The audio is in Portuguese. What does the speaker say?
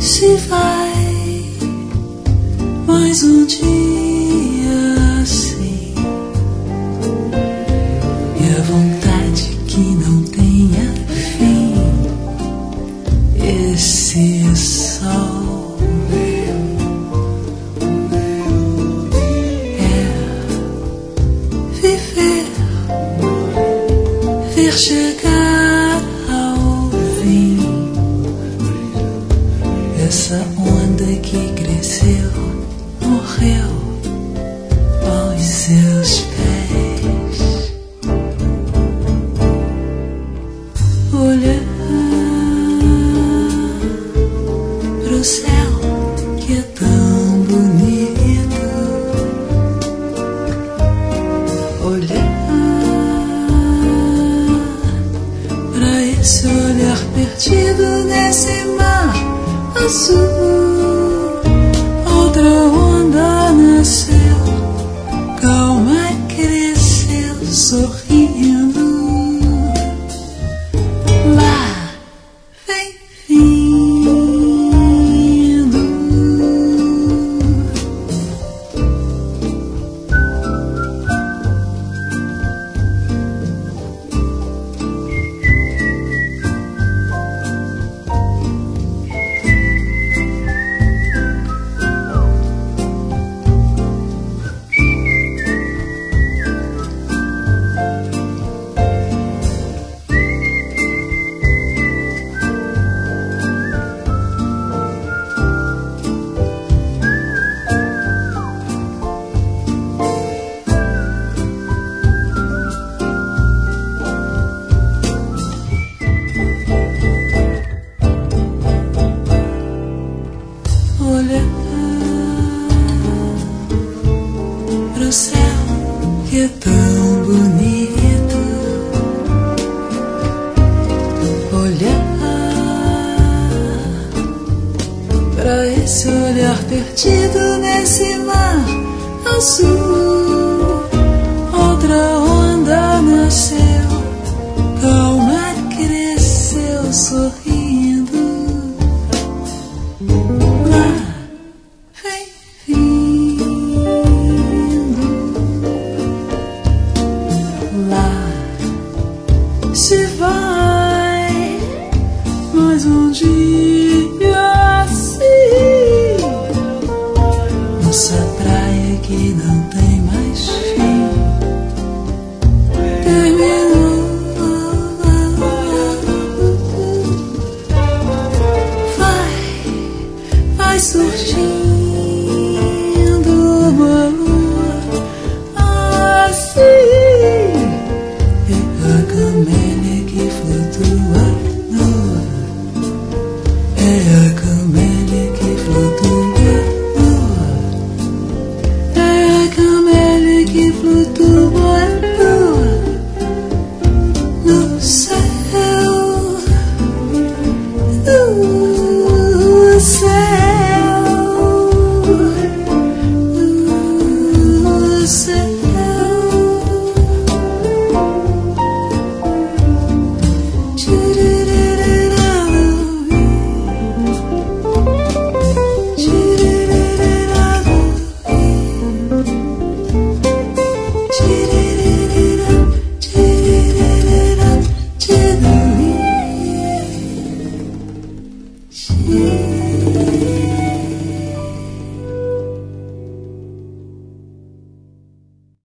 se vai mais um dia assim, e a vontade que não tenha fim. Esse sol é viver, ver chegar ao fim essa onda que cresceu, morreu aos seus pés. Olhar pro céu que é tão bonito, olhar pra esse olhar perdido nesse mar azul. Outra onda nasceu, calma cresceu, sorrindo. Lá vem vindo. Olhar pro céu que é tão bonito, olhar pra esse olhar perdido nesse mar azul. Outra onda nasceu, calma cresceu, sorrindo. Se vai mais um dia assim, nossa praia que não tem mais fim terminou. Vai surgindo.